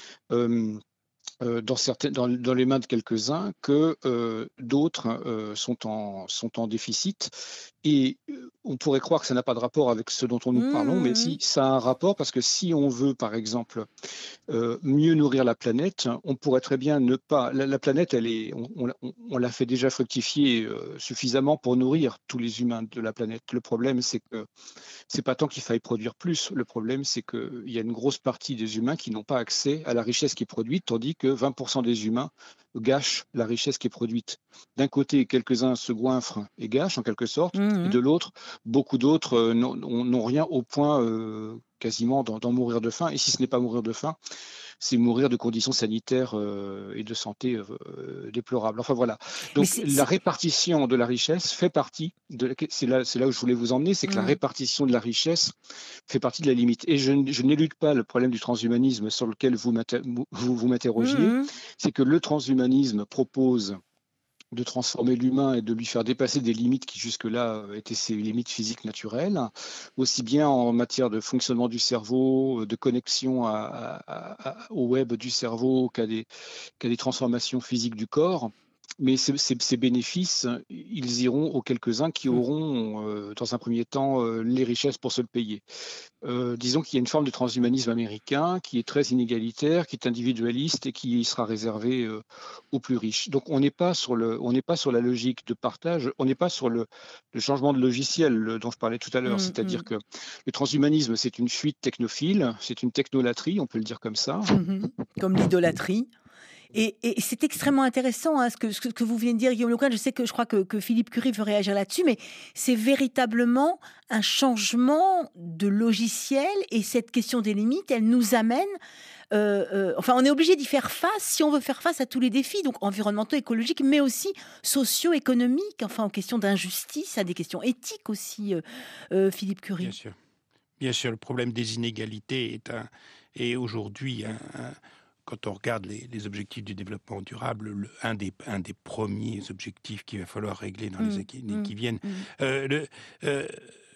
euh, euh, dans, certaines, dans, dans les mains de quelques-uns que euh, d'autres euh, sont, en, sont en déficit. Et euh, on pourrait croire que ça n'a pas de rapport avec ce dont on nous mmh. parlons, mais si, ça a un rapport parce que si on veut, par exemple, euh, mieux nourrir la planète, on pourrait très bien ne pas... La, la planète, elle est, on, on, on l'a fait déjà fructifier euh, suffisamment pour nourrir tous les humains de la planète. Le problème, c'est que c'est pas tant qu'il faille produire plus. Le problème, c'est qu'il y a une grosse partie des humains qui n'ont pas accès à la richesse qui est produite, tandis que vingt pour cent des humains gâchent la richesse qui est produite. D'un côté, quelques-uns se goinfrent et gâchent en quelque sorte, mmh. et de l'autre, beaucoup d'autres euh, n'ont, n'ont rien au point euh, quasiment d'en, d'en mourir de faim. Et si ce n'est pas mourir de faim, c'est mourir de conditions sanitaires euh, et de santé euh, déplorables. Enfin voilà. Donc c'est, la c'est... répartition de la richesse fait partie, de la... c'est, là, c'est là où je voulais vous emmener, c'est que mmh. la répartition de la richesse fait partie de la limite. Et je, je n'élude pas le problème du transhumanisme sur lequel vous, vous, vous m'interrogiez, mmh. c'est que le transhumanisme propose de transformer l'humain et de lui faire dépasser des limites qui jusque-là étaient ses limites physiques naturelles, aussi bien en matière de fonctionnement du cerveau, de connexion à, à, à, au web du cerveau qu'à des, qu'à des transformations physiques du corps. Mais ces, ces, ces bénéfices, ils iront aux quelques-uns qui auront, euh, dans un premier temps, euh, les richesses pour se le payer. Euh, disons qu'il y a une forme de transhumanisme américain qui est très inégalitaire, qui est individualiste et qui sera réservé euh, aux plus riches. Donc on n'est pas sur le, on n'est pas sur la logique de partage, on n'est pas sur le, le changement de logiciel le, dont je parlais tout à l'heure. Mmh, C'est-à-dire mmh. que le transhumanisme, c'est une fuite technophile, c'est une technolatrie, on peut le dire comme ça. Mmh, comme l'idolâtrie. Et, et c'est extrêmement intéressant hein, ce, que, ce que vous venez de dire, Guillaume Lecointre. Je sais que je crois que, que Philippe Curie veut réagir là-dessus, mais c'est véritablement un changement de logiciel et cette question des limites, elle nous amène... Euh, euh, enfin, on est obligé d'y faire face si on veut faire face à tous les défis, donc environnementaux, écologiques, mais aussi socio-économiques, enfin, aux questions d'injustice, à des questions éthiques aussi, euh, euh, Philippe Curie. Bien sûr. Bien sûr, le problème des inégalités est, un, est aujourd'hui un... un... Quand on regarde les, les objectifs du développement durable, le, un, des, un des premiers objectifs qu'il va falloir régler dans mmh, les années mmh, qui viennent, mmh. euh, le, euh,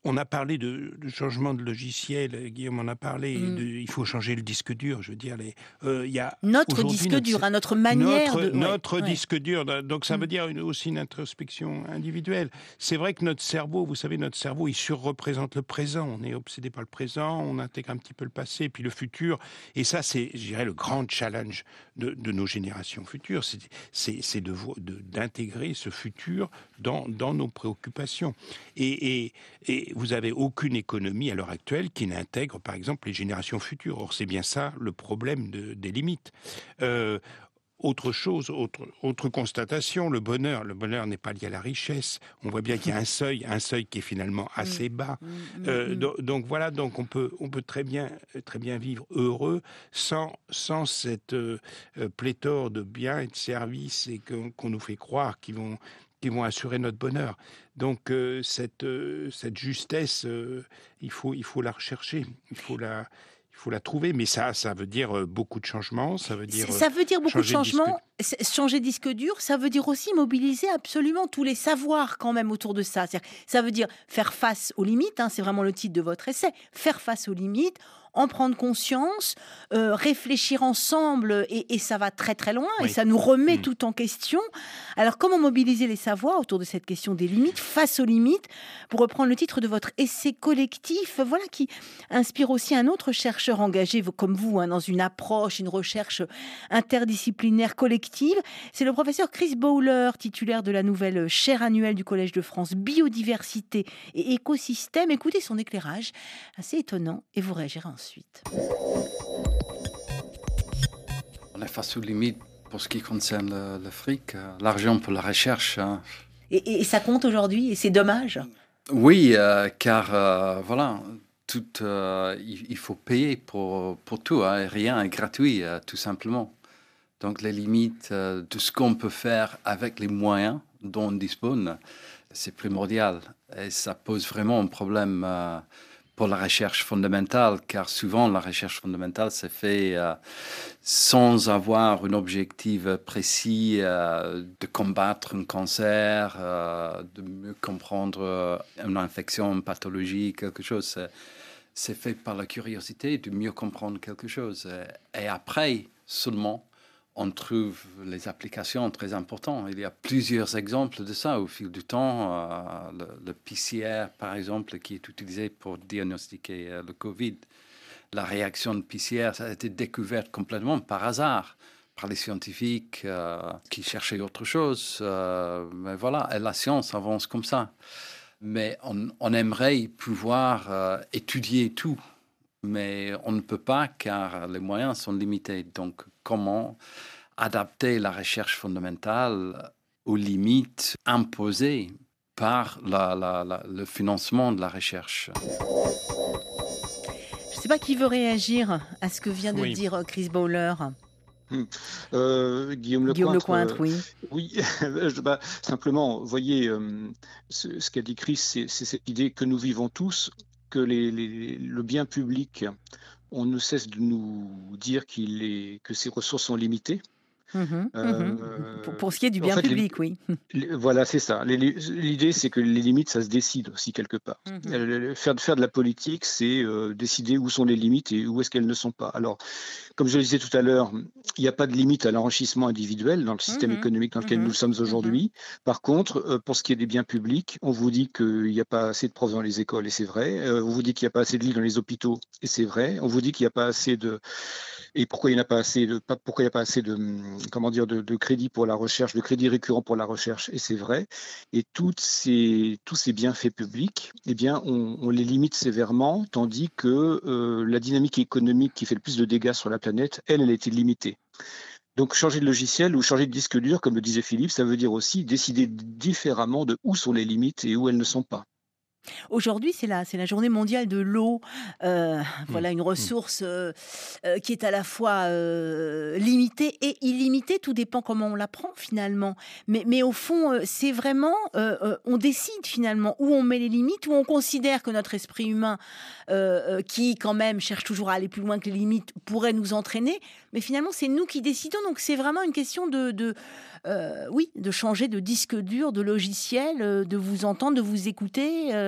On a parlé de, de changement de logiciel, Guillaume en a parlé, Mm. de, il faut changer le disque dur, je veux dire. Les, euh, y a Notre aujourd'hui disque notre- dur, hein, notre manière notre, de... ouais, Notre ouais. disque dur, donc ça Mm. veut dire une, aussi une introspection individuelle. C'est vrai que notre cerveau, vous savez, notre cerveau, il surreprésente le présent. On est obsédé par le présent, on intègre un petit peu le passé, puis le futur. Et ça, c'est, je dirais, le grand challenge de, de nos générations futures. C'est, c'est, c'est de, vo- de, d'intégrer ce futur dans, dans nos préoccupations. Et, et, et vous avez aucune économie à l'heure actuelle qui n'intègre, par exemple, les générations futures. Or, c'est bien ça le problème de, des limites. Euh, Autre chose, autre, autre constatation, le bonheur. Le bonheur n'est pas lié à la richesse. On voit bien qu'il y a un seuil, un seuil qui est finalement assez bas. Euh, donc, donc voilà, donc on peut, on peut très bien, très bien vivre heureux sans, sans cette euh, pléthore de biens et de services et qu'on, qu'on nous fait croire qu'ils vont, qu'ils vont assurer notre bonheur. Donc euh, cette, euh, cette justesse, euh, il faut, il faut la rechercher, il faut la. Il faut la trouver, mais ça, ça veut dire euh, beaucoup de changements, ça veut dire... Ça veut dire beaucoup de changer de disque- changements, c'est- changer de disque dur, ça veut dire aussi mobiliser absolument tous les savoirs quand même autour de ça. C'est-à-dire, ça veut dire faire face aux limites, hein, c'est vraiment le titre de votre essai, faire face aux limites, en prendre conscience, euh, réfléchir ensemble, et, et ça va très très loin, Oui. et ça nous remet Mm. tout en question. Alors comment mobiliser les savoirs autour de cette question des limites, face aux limites, pour reprendre le titre de votre essai collectif, voilà, qui inspire aussi un autre chercheur engagé comme vous, hein, dans une approche, une recherche interdisciplinaire collective. C'est le professeur Chris Bowler, titulaire de la nouvelle chaire annuelle du Collège de France, Biodiversité et écosystème. Écoutez son éclairage, assez étonnant, et vous réagirez ensuite. On est face aux limites pour ce qui concerne le, le fric, euh, l'argent pour la recherche. Hein. Et, et ça compte aujourd'hui, et c'est dommage. Oui, euh, car euh, voilà, tout, euh, il, il faut payer pour, pour tout, hein, rien est gratuit, euh, tout simplement. Donc les limites euh, de ce qu'on peut faire avec les moyens dont on dispose, c'est primordial. Et ça pose vraiment un problème euh, pour la recherche fondamentale, car souvent la recherche fondamentale se fait euh, sans avoir un objectif précis euh, de combattre un cancer, euh, de mieux comprendre euh, une infection, une pathologie, quelque chose. C'est, c'est fait par la curiosité de mieux comprendre quelque chose. Et après, seulement, on trouve les applications très importantes. Il y a plusieurs exemples de ça au fil du temps. Euh, le, le P C R, par exemple, qui est utilisé pour diagnostiquer euh, le Covid. La réaction de P C R, ça a été découverte complètement par hasard par les scientifiques euh, qui cherchaient autre chose. Euh, mais voilà, et la science avance comme ça. Mais on, on aimerait pouvoir euh, étudier tout. Mais on ne peut pas car les moyens sont limités. Donc, comment adapter la recherche fondamentale aux limites imposées par la, la, la, le financement de la recherche? Je ne sais pas qui veut réagir à ce que vient de Oui. dire Chris Bowler. Hum. Euh, Guillaume Lecointre. Guillaume Lecointre, euh, oui. Oui, je- bah, simplement, vous voyez, euh, ce, ce qu'a dit Chris, c'est, c'est cette idée que nous vivons tous, que les, les- le bien public, on ne cesse de nous dire qu'il est, que ses ressources sont limitées. Mhm, Euh, mhm. Pour, pour ce qui est du en bien fait, les- public, oui. Les- Voilà, c'est ça. Les- les- L'idée, c'est que les limites, ça se décide aussi quelque part. Mhm. Euh, Faire, faire de la politique, c'est euh, décider où sont les limites et où est-ce qu'elles ne sont pas. Alors, comme je le disais tout à l'heure, il n'y a pas de limite à l'enrichissement individuel dans le système Mhm. économique dans lequel Mhm. nous sommes aujourd'hui. Par contre, euh, pour ce qui est des biens publics, on vous dit qu'il n'y a pas assez de profs dans les écoles, et c'est vrai. Euh, on vous dit qu'il n'y a pas assez de lits dans les hôpitaux, et c'est vrai. On vous dit qu'il n'y a pas assez de... Et pourquoi il n'y a pas assez de, pas- pourquoi il n'y a pas assez de, hum, comment dire, de, de crédit pour la recherche, de crédit récurrent pour la recherche, et c'est vrai. Et toutes ces, tous ces bienfaits publics, eh bien, on, on les limite sévèrement, tandis que euh, la dynamique économique qui fait le plus de dégâts sur la planète, elle, elle a été limitée. Donc, changer de logiciel ou changer de disque dur, comme le disait Philippe, ça veut dire aussi décider différemment de où sont les limites et où elles ne sont pas. Aujourd'hui, c'est la, c'est la journée mondiale de l'eau. Euh, voilà une ressource euh, euh, qui est à la fois euh, limitée et illimitée. Tout dépend comment on la prend finalement. Mais, mais au fond, euh, c'est vraiment, euh, euh, on décide finalement où on met les limites, où on considère que notre esprit humain, euh, euh, qui quand même cherche toujours à aller plus loin que les limites, pourrait nous entraîner. Mais finalement, c'est nous qui décidons. Donc c'est vraiment une question de, de euh, oui, de changer de disque dur, de logiciel, euh, de vous entendre, de vous écouter. Euh,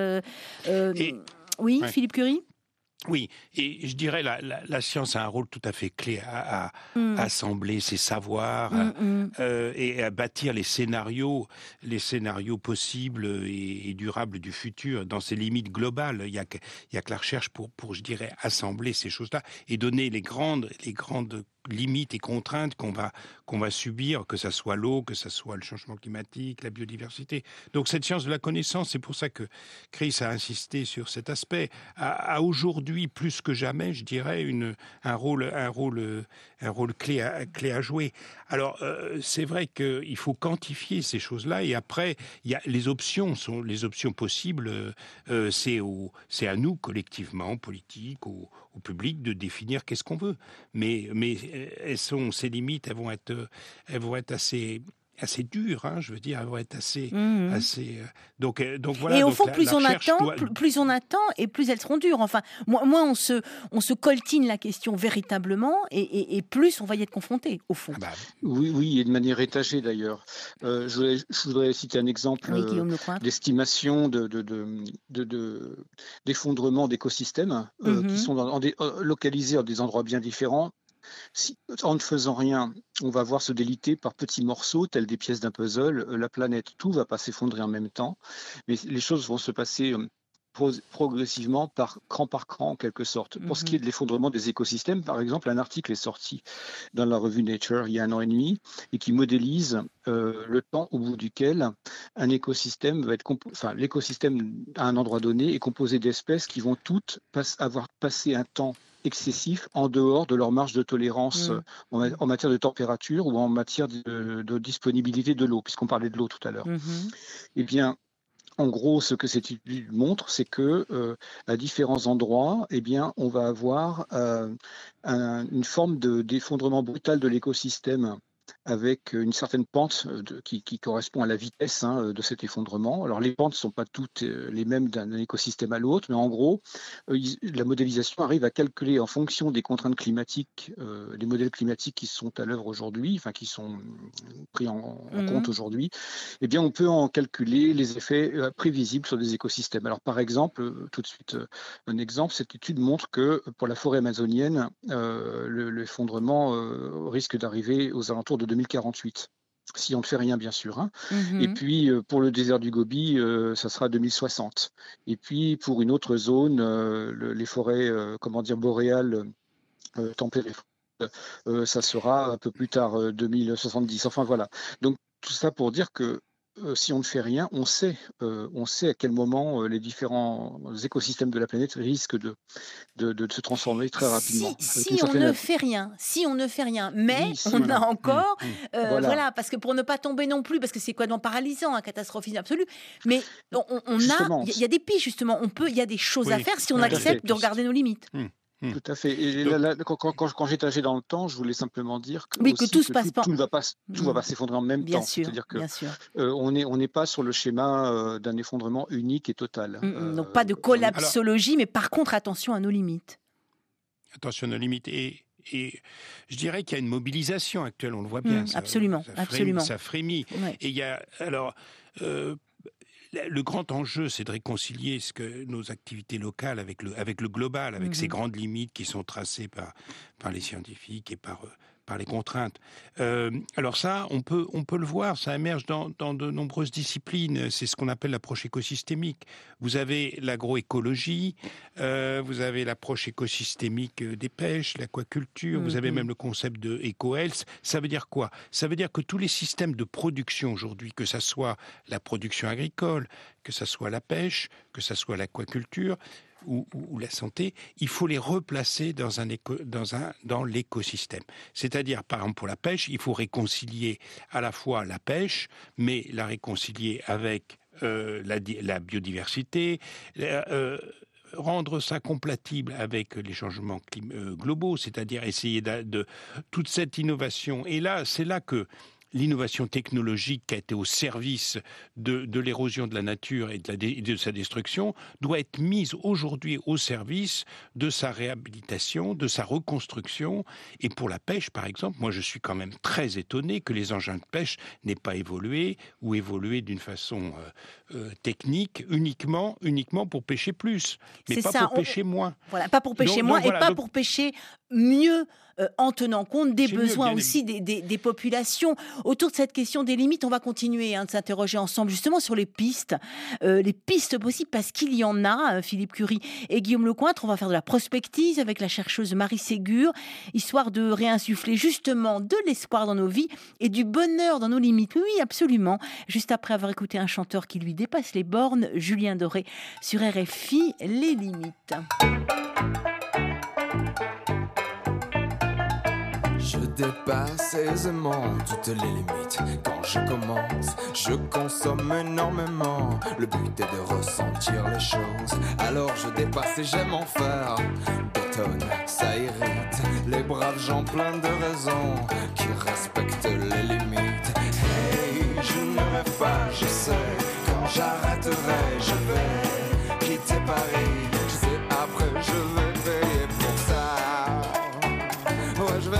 Euh, euh, Et- oui, Ouais. Philippe Curie. Oui, et je dirais la, la, la science a un rôle tout à fait clé à, à Mm. assembler ses savoirs Mm, à- mm. euh, et à bâtir les scénarios, les scénarios possibles et, et durables du futur dans ses limites globales. Il y a que, il y a que la recherche pour, pour, je dirais, assembler ces choses-là et donner les grandes, les grandes limites et contraintes qu'on va, qu'on va subir, que ça soit l'eau, que ça soit le changement climatique, la biodiversité. Donc cette science de la connaissance, c'est pour ça que Chris a insisté sur cet aspect, a, a aujourd'hui plus que jamais, je dirais, une, un rôle, un rôle, un rôle clé à, clé à jouer. Alors euh, c'est vrai qu'il faut quantifier ces choses-là et après il y a les options sont les options possibles. Euh, c'est au, c'est à nous collectivement, politiques, au, au public de définir qu'est-ce qu'on veut. Mais mais elles sont ces limites, elles vont être elles vont être assez assez dures, hein, je veux dire, elles vont être assez, Mmh. assez. Euh, donc, euh, donc voilà. Et au donc fond, la- plus la on recherche attend, doit- plus, plus on attend, et plus elles seront dures. Enfin, moins, moins on se, on se coltine la question véritablement, et, et- et plus on va y être confronté, au fond. Ah bah, Oui, oui, et de manière étagée d'ailleurs. Euh, je, voudrais, je voudrais citer un exemple Oui, euh, Guillaume Lecointre. d'estimation de, de, de, de- de- d'effondrement d'écosystèmes euh, Mhm. qui sont dans- en des- euh, localisés dans des endroits bien différents. Si, en ne faisant rien, on va voir se déliter par petits morceaux, tels des pièces d'un puzzle, euh, la planète, tout va pas s'effondrer en même temps, mais les choses vont se passer euh, pro- progressivement, par cran par cran, en quelque sorte. Pour ce qui est de l'effondrement des écosystèmes, par exemple, un article est sorti dans la revue Nature il y a un an et demi et qui modélise euh, le temps au bout duquel un écosystème va être compo- enfin, l'écosystème à un endroit donné est composé d'espèces qui vont toutes pas- avoir passé un temps excessif en dehors de leur marge de tolérance Mm. euh, en, ma- en matière de température ou en matière de, de disponibilité de l'eau, puisqu'on parlait de l'eau tout à l'heure. Mhm. Eh bien, en gros, ce que cette étude montre, c'est que euh, à différents endroits, eh bien, on va avoir euh, un- une forme de- d'effondrement brutal de l'écosystème avec une certaine pente euh, de- qui, qui correspond à la vitesse hein, de cet effondrement. Alors les pentes ne sont pas toutes euh, les mêmes d'un écosystème à l'autre, mais en gros, euh, ils- la modélisation arrive à calculer en fonction des contraintes climatiques, euh, les modèles climatiques qui sont à l'œuvre aujourd'hui, enfin qui sont pris en, en Mhm. compte aujourd'hui, eh bien on peut en calculer les effets euh, prévisibles sur des écosystèmes. Alors par exemple, euh, tout de suite euh, un exemple, cette étude montre que pour la forêt amazonienne, euh, le- l'effondrement euh, risque d'arriver aux alentours de deux mille quarante-huit. Si on ne fait rien, bien sûr. hein. Mhm. Et puis, euh, pour le désert du Gobi, euh, ça sera deux mille soixante. Et puis, pour une autre zone, euh, le- les forêts, euh, comment dire, boréales, euh, tempérées, euh, ça sera un peu plus tard, euh, deux mille soixante-dix. Enfin, voilà. Donc, tout ça pour dire que euh, si on ne fait rien, on sait, euh, on sait à quel moment euh, les différents écosystèmes de la planète risquent de, de, de se transformer très rapidement. Si, avec si une on certaine ne av- fait rien, si on ne fait rien, mais Oui, si, on voilà. a encore, Mm, mm. euh, Voilà. voilà, parce que pour ne pas tomber non plus, parce que c'est complètement paralysant, un catastrophisme absolu, mais on, on- on a, Justement, il y, a- il y a des pistes justement, on peut, il y a des choses à Oui, faire si on tout à fait. accepte de regarder nos limites. Tout à fait. Et Donc- là, là, quand, quand, quand- quand j'étalais dans le temps, je voulais simplement dire que, Oui, que aussi tout se passe pas- tout ne va pas, tout va Mm. pas s'effondrer en même Bien temps. sûr, C'est-à-dire que bien sûr. euh, on n'est on n'est pas sur le schéma euh, d'un effondrement unique et total. Mm, mm. Euh, Donc pas de collapsologie, mais par contre attention à nos limites. attention à nos limites. Et, et je dirais qu'il y a une mobilisation actuelle, on le voit bien. Mm, ça, absolument, ça frémit, absolument. Ça frémit. Ouais. Et il y a, alors, euh, le grand enjeu, c'est de réconcilier ce que nos activités locales avec le, avec le global, avec Mhm. ces grandes limites qui sont tracées par, par les scientifiques et par, euh, par les contraintes. Euh, alors ça, on peut, on peut le voir, ça émerge dans, dans de nombreuses disciplines. C'est ce qu'on appelle l'approche écosystémique. Vous avez l'agroécologie, euh, vous avez l'approche écosystémique des pêches, l'aquaculture, vous avez Mhm. même le concept de éco-health. Ça veut dire quoi? Ça veut dire que tous les systèmes de production aujourd'hui, que ça soit la production agricole, que ça soit la pêche, que ça soit l'aquaculture, ou, ou, ou la santé, il faut les replacer dans un éco, dans un dans l'écosystème. C'est-à-dire, par exemple, pour la pêche, il faut réconcilier à la fois la pêche, mais la réconcilier avec euh, la, la biodiversité, la, euh, rendre ça compatible avec les changements clim- euh, globaux, c'est-à-dire essayer de, de toute cette innovation. Et là, c'est là que l'innovation technologique qui a été au service de, de l'érosion de la nature et de, la dé, de sa destruction doit être mise aujourd'hui au service de sa réhabilitation, de sa reconstruction. Et pour la pêche, par exemple, moi je suis quand même très étonné que les engins de pêche n'aient pas évolué ou évolué d'une façon euh, euh, technique uniquement, uniquement pour pêcher plus, mais C'est pas ça, pour on- pêcher moins. Voilà, pas pour pêcher Donc- moins donc voilà, et pas donc- pour pêcher mieux, euh, en tenant compte des C'est mieux, besoins bien aussi des, des- des populations. Autour de cette question des limites, on va continuer hein, de s'interroger ensemble justement sur les pistes, euh, les pistes possibles, parce qu'il y en a, euh, Philippe Curie et Guillaume Lecointre. On va faire de la prospective avec la chercheuse Marie Ségur, histoire de réinsuffler justement de l'espoir dans nos vies et du bonheur dans nos limites. Oui, oui, absolument. Juste après avoir écouté un chanteur qui lui dépasse les bornes, Julien Doré, sur R F I, Les Limites. Je dépasse aisément toutes les limites. Quand je commence, je consomme énormément. Le but est de ressentir les choses. Alors je dépasse et j'aime en faire des tonnes. Ça irrite les braves gens pleins de raisons qui respectent les limites. Hey, je ne rêve pas, je sais. Quand j'arrêterai, je vais quitter Paris. Je sais après, je vais payer pour ça. Ouais, je vais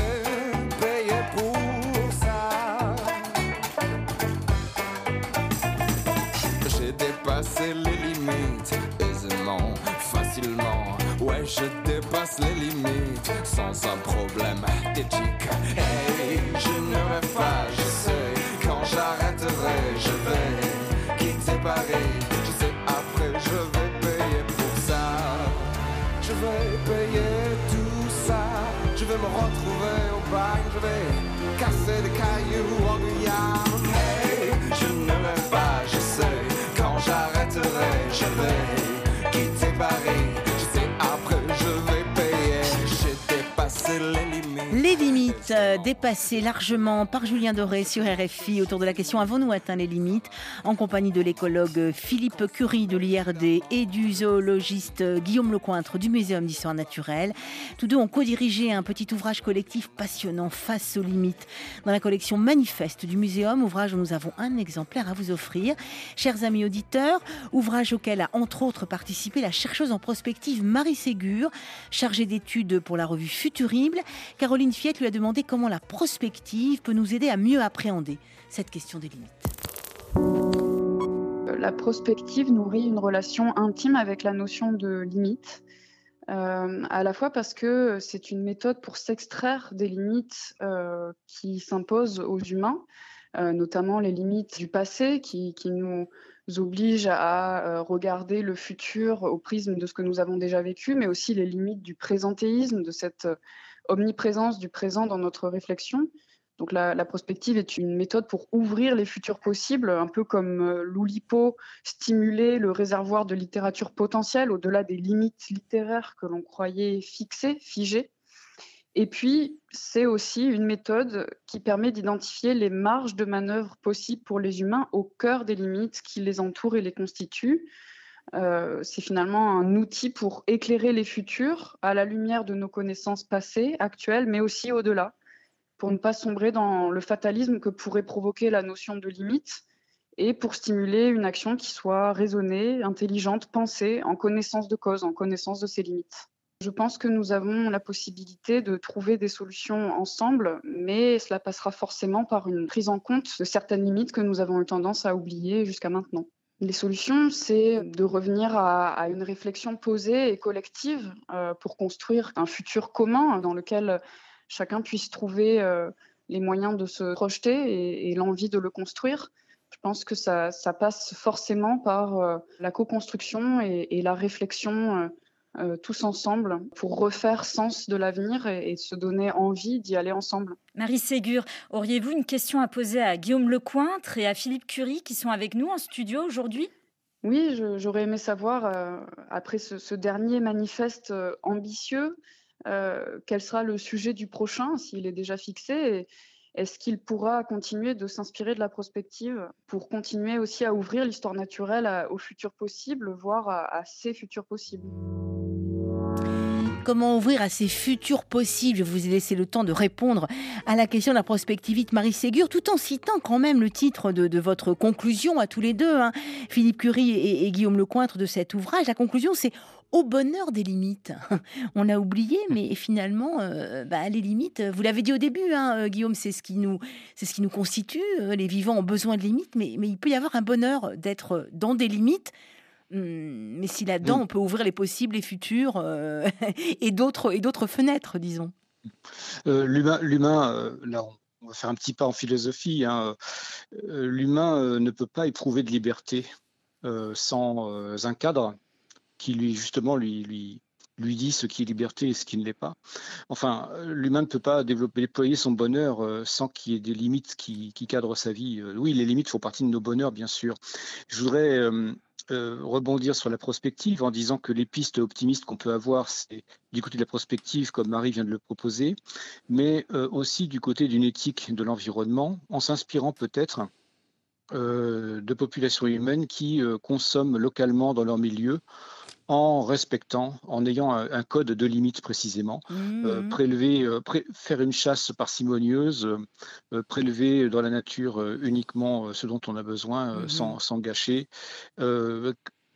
dépasser les limites aisément, facilement. Ouais, je dépasse les limites sans un problème d'éthique. Hey, je ne rêve pas, je sais. Quand j'arrêterai, je vais quitter Paris. Je sais après, je vais payer pour ça. Je vais payer tout ça. Je vais me retrouver au bagne. Je vais casser des cailloux en Guyane. Hey, je ne rêve pas, je sais. Quand j'arrêterai, je vais quitter Paris. Je sais après, je vais payer. J'ai dépassé les limites. Les limites euh, dépassées largement par Julien Doré sur R F I autour de la question avons-nous atteint les limites, en compagnie de l'écologue Philippe Curie de l'I R D et du zoologiste Guillaume Lecointre du Muséum d'Histoire Naturelle. Tous deux ont co-dirigé un petit ouvrage collectif passionnant, Face aux limites, dans la collection Manifeste du Muséum, ouvrage dont nous avons un exemplaire à vous offrir. Chers amis auditeurs, ouvrage auquel a entre autres participé la chercheuse en prospective Marie Ségur, chargée d'études pour la revue Futurible. Caroline Fiette lui a demandé comment la prospective peut nous aider à mieux appréhender cette question des limites. La prospective nourrit une relation intime avec la notion de limite, euh, à la fois parce que c'est une méthode pour s'extraire des limites euh, qui s'imposent aux humains, euh, notamment les limites du passé qui, qui nous obligent à euh, regarder le futur au prisme de ce que nous avons déjà vécu, mais aussi les limites du présentéisme, de cette euh, omniprésence du présent dans notre réflexion. Donc la, la prospective est une méthode pour ouvrir les futurs possibles, un peu comme euh, l'Oulipo stimulait le réservoir de littérature potentielle au-delà des limites littéraires que l'on croyait fixées, figées. Et puis, c'est aussi une méthode qui permet d'identifier les marges de manœuvre possibles pour les humains au cœur des limites qui les entourent et les constituent. Euh, c'est finalement un outil pour éclairer les futurs à la lumière de nos connaissances passées, actuelles, mais aussi au-delà, pour ne pas sombrer dans le fatalisme que pourrait provoquer la notion de limite et pour stimuler une action qui soit raisonnée, intelligente, pensée, en connaissance de cause, en connaissance de ses limites. Je pense que nous avons la possibilité de trouver des solutions ensemble, mais cela passera forcément par une prise en compte de certaines limites que nous avons eu tendance à oublier jusqu'à maintenant. Les solutions, c'est de revenir à, à une réflexion posée et collective euh, pour construire un futur commun dans lequel chacun puisse trouver euh, les moyens de se projeter et, et l'envie de le construire. Je pense que ça, ça passe forcément par euh, la co-construction et, et la réflexion euh, euh, tous ensemble pour refaire sens de l'avenir et, et se donner envie d'y aller ensemble. Marie Ségur, auriez-vous une question à poser à Guillaume Lecointre et à Philippe Curie qui sont avec nous en studio aujourd'hui ? Oui, je, j'aurais aimé savoir, euh, après ce, ce dernier manifeste euh, ambitieux, Euh, quel sera le sujet du prochain, s'il est déjà fixé, et est-ce qu'il pourra continuer de s'inspirer de la prospective pour continuer aussi à ouvrir l'histoire naturelle à, aux futurs possibles, voire à, à ces futurs possibles. Comment ouvrir à ces futurs possibles? Je vous ai laissé le temps de répondre à la question de la prospectivité, Marie Ségur, tout en citant quand même le titre de, de votre conclusion à tous les deux, hein, Philippe Curie et, et Guillaume Lecointre, de cet ouvrage. La conclusion, c'est au bonheur des limites. On a oublié, mais finalement, euh, bah, les limites, vous l'avez dit au début, hein, Guillaume, c'est ce qui nous, c'est ce qui nous constitue. Les vivants ont besoin de limites, mais, mais il peut y avoir un bonheur d'être dans des limites. Mais si là-dedans, on peut ouvrir les possibles, les futurs euh, et d'autres et d'autres fenêtres, disons. Euh, l'humain, l'humain euh, là, on va faire un petit pas en philosophie. Hein. Euh, l'humain euh, ne peut pas éprouver de liberté euh, sans euh, un cadre qui lui justement lui, lui, lui dit ce qui est liberté et ce qui ne l'est pas. Enfin, l'humain ne peut pas développer, déployer son bonheur euh, sans qu'il y ait des limites qui, qui cadrent sa vie. Euh, oui, les limites font partie de nos bonheurs, bien sûr. Je voudrais euh, euh, rebondir sur la prospective en disant que les pistes optimistes qu'on peut avoir, c'est du côté de la prospective, comme Marie vient de le proposer, mais euh, aussi du côté d'une éthique de l'environnement, en s'inspirant peut-être euh, de populations humaines qui euh, consomment localement dans leur milieu, en respectant, en ayant un, un code de limite précisément, mmh. euh, prélever, euh, pré- faire une chasse parcimonieuse, euh, prélever dans la nature euh, uniquement euh, ce dont on a besoin, euh, mmh. sans, sans gâcher. Euh,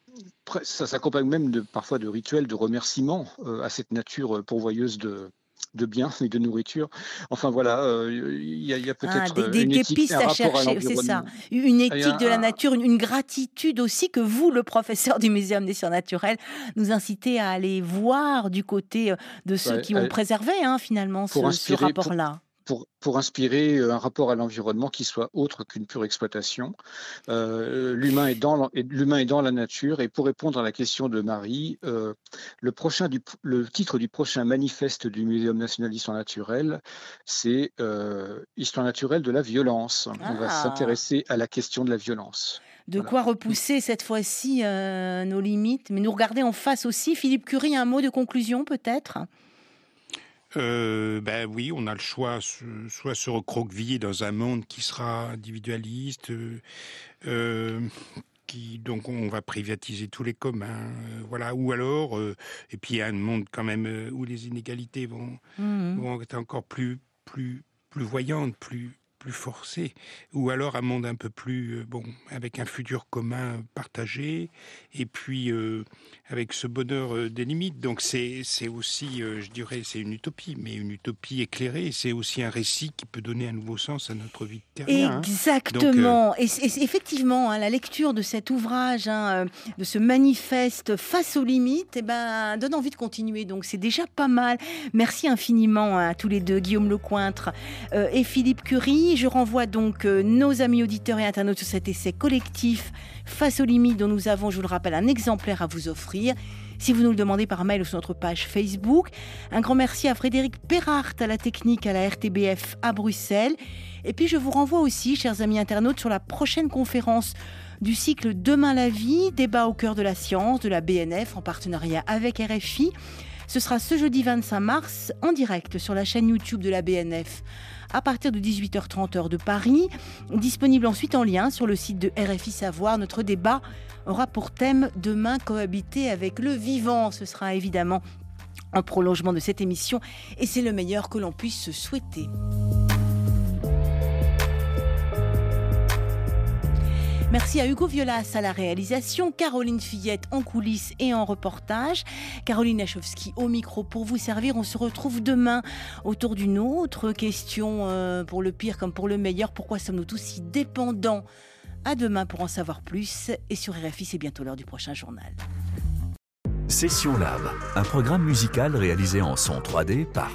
ça s'accompagne même de, parfois de rituels de remerciement euh, à cette nature pourvoyeuse de, de biens et de nourriture. Enfin voilà, il euh, y, y a peut-être ah, des, une des éthique, pistes un à rapport chercher, à c'est ça. l'environnement. Une éthique un, de la nature, une, une gratitude aussi que vous, le professeur du Muséum des sciences naturelles, nous incitez à aller voir du côté de ceux ouais, qui ont euh, préservé hein, finalement ce, ce rapport-là. Pour... Pour, pour inspirer un rapport à l'environnement qui soit autre qu'une pure exploitation. Euh, l'humain, est dans, l'humain est dans la nature, et pour répondre à la question de Marie, euh, le, prochain du, le titre du prochain manifeste du Muséum national d'histoire naturelle, c'est euh, Histoire naturelle de la violence. Ah. On va s'intéresser à la question de la violence. De voilà. Quoi repousser cette fois-ci euh, nos limites, mais nous regarder en face aussi. Philippe Curie, un mot de conclusion peut-être ? Euh, ben oui, on a le choix, soit se recroqueviller dans un monde qui sera individualiste, euh, euh, qui donc on va privatiser tous les communs, euh, voilà, ou alors, euh, et puis il y a un monde quand même euh, où les inégalités vont, mmh. vont être encore plus, plus, plus voyantes, plus plus forcé, ou alors un monde un peu plus, euh, bon, avec un futur commun partagé, et puis euh, avec ce bonheur euh, des limites. Donc c'est, c'est aussi, euh, je dirais, c'est une utopie, mais une utopie éclairée, c'est aussi un récit qui peut donner un nouveau sens à notre vie de terrien. Exactement. Hein. Donc, euh... et, et effectivement, hein, la lecture de cet ouvrage, hein, de ce manifeste face aux limites, eh ben, donne envie de continuer. Donc c'est déjà pas mal. Merci infiniment à tous les deux, Guillaume Lecointre euh, et Philippe Curie. Je renvoie donc euh, nos amis auditeurs et internautes sur cet essai collectif Face aux limites dont nous avons, je vous le rappelle, un exemplaire à vous offrir. Si vous nous le demandez par mail ou sur notre page Facebook. Un grand merci à Frédéric Perrart à la technique à la R T B F à Bruxelles. Et puis je vous renvoie aussi, chers amis internautes, sur la prochaine conférence du cycle Demain la vie, débat au cœur de la science, de la B N F en partenariat avec R F I. Ce sera ce jeudi vingt-cinq mars en direct sur la chaîne YouTube de la B N F à partir de dix-huit heures trente heure de Paris. Disponible ensuite en lien sur le site de R F I Savoir. Notre débat aura pour thème « Demain, cohabiter avec le vivant ». Ce sera évidemment un prolongement de cette émission et c'est le meilleur que l'on puisse se souhaiter. Merci à Hugo Violas à la réalisation, Caroline Fillette en coulisses et en reportage, Caroline Lachowski au micro pour vous servir. On se retrouve demain autour d'une autre question, euh, pour le pire comme pour le meilleur. Pourquoi sommes-nous tous si dépendants ? À demain pour en savoir plus. Et sur R F I, c'est bientôt l'heure du prochain journal. Session Lab, un programme musical réalisé en son trois D par